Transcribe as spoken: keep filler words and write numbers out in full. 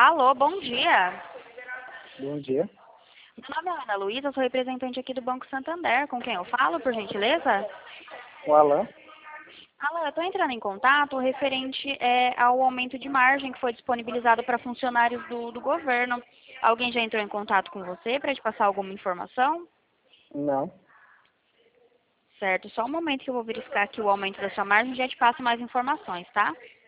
Alô, bom dia. Bom dia. Meu nome é Ana Luísa, sou representante aqui do Banco Santander. Com quem eu falo, por gentileza? O Alan? Alô, eu estou entrando em contato referente é, ao aumento de margem que foi disponibilizado para funcionários do, do governo. Alguém já entrou em contato com você para te passar alguma informação? Não. Certo, só um momento que eu vou verificar aqui o aumento da sua margem e já te passo mais informações, tá?